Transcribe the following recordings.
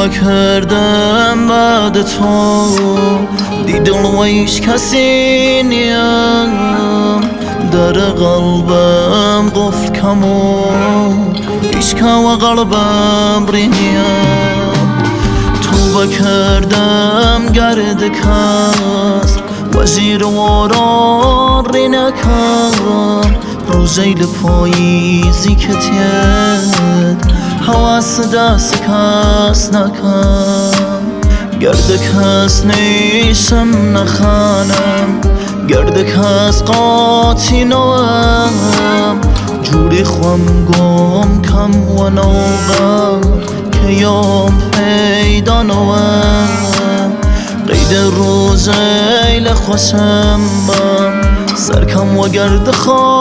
توبه کردم بعد تو دیدم و هیچ کسی نیم در قلبم قفل کمو هیچ که و قلبم رینیم توبه کردم گرد کس وزیر واران رینکم روزیل پاییزی که تید حواس دست کس نکن گرد کس نیشم نخانم گرد کس قاطی نوام جوری خوام گم کم و نوغم که یوم پیدا نوام قید روزیل خوشم بم سرکم و گرد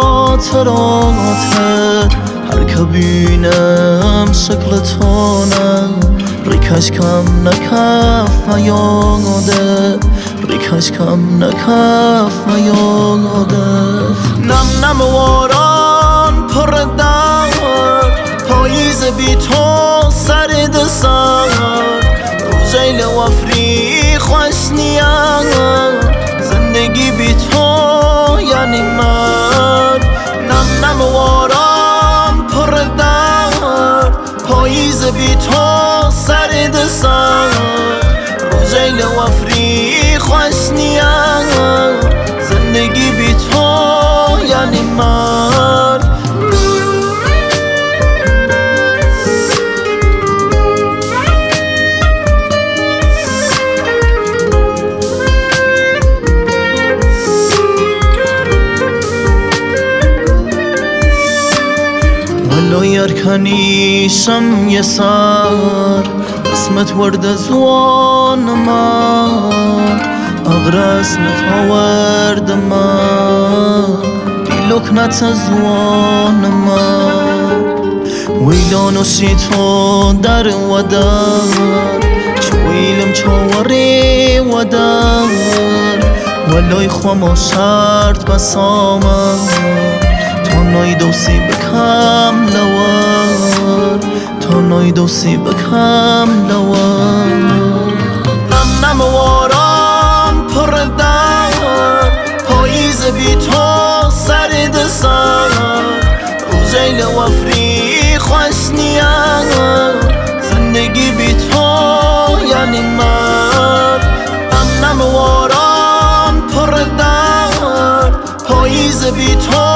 خاطراتت هر که بینم شکل تونم ریکش کم نکف یاده ریکش کم نکف یاده نم نم واران پر درد پاییز بی تو سرد سرد روزیل وفری خوش نیم زندگی بی تو یعنی مرد نم نم واران پر درد پاییز بی تو سرد سرد روزیل وفری خوش نیم زندگی بی تو یعنی مرد ولو یرکنیشم یه سر اسمت ورد زوان من اغر اسمت ورد من دیلوک نت زوان من ویلانو سی تو در و در چویلم چواری و در ولای خوام شرط بسامم تا نای دوسی بکم لور تا نای دوسی بکم لور نم نم واران پر درد پاییز بی تو سرد سرد روزیل وفری خوش نیم زندگی بی تو یعنی مرد نم نم واران پر درد پاییز بی تو